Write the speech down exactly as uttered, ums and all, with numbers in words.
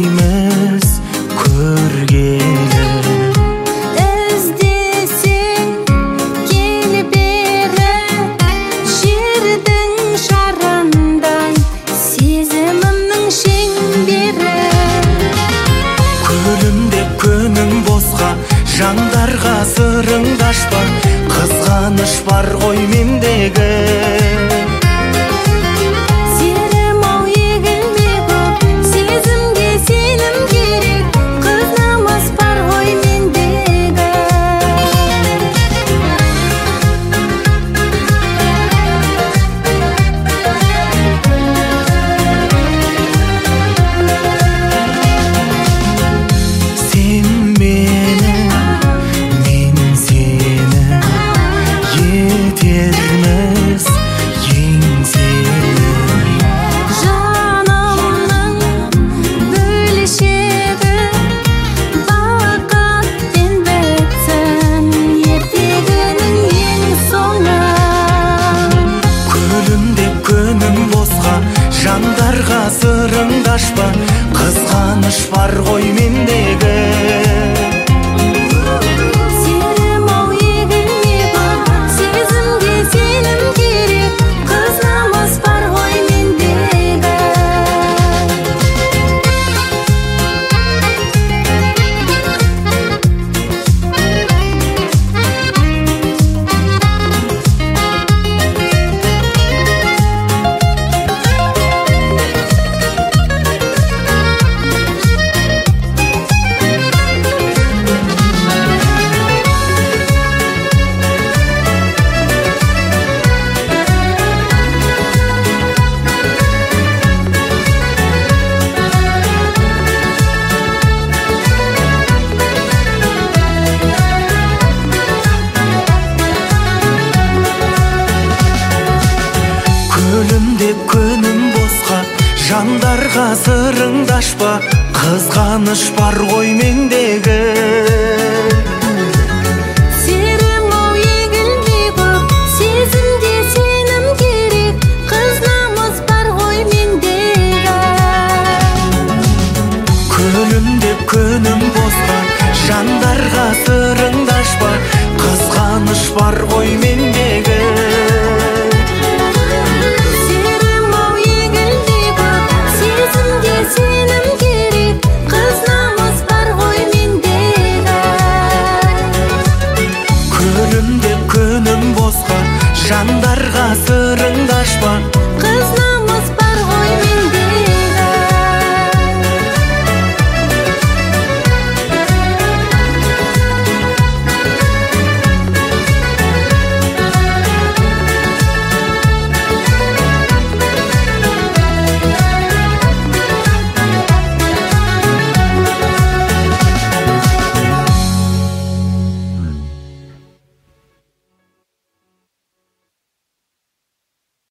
дейміз көргелі. Іздесең кел бері, жердің шарындай сезімімнің шеңбері. Күлімдеп күнің босқа, жандарға сырыңды ашпа, қызғаныш бар ғой мендегі. Серім-ау егілме көп, сезімге сенім керек, қыз намыс бар ғой мендегі. Сен мені, мен сені, етерміз еңселі. Жанымның бөлшегі, бақыт пен бітсін ертегінің ең соңы. Күлімдеп күнің босқа, жандарға сырыңды ашпа, қызғаныш бар ғой мендегі. Серім-ау егілме көп, сезімге сенім керек, қыз намыс бар ғой мендегі. Күлімдеп күнім босқа, жандарға сырыңды ашпа, қызғаныш бар ғой мендегі. Серім-ау егілме көп, сезімге сенім керек, қыз намыс бар ғой мендегі. Күлімдеп күнім босқа, жандарға сырыңды ашпа, қызғаныш бар ғой мендегі.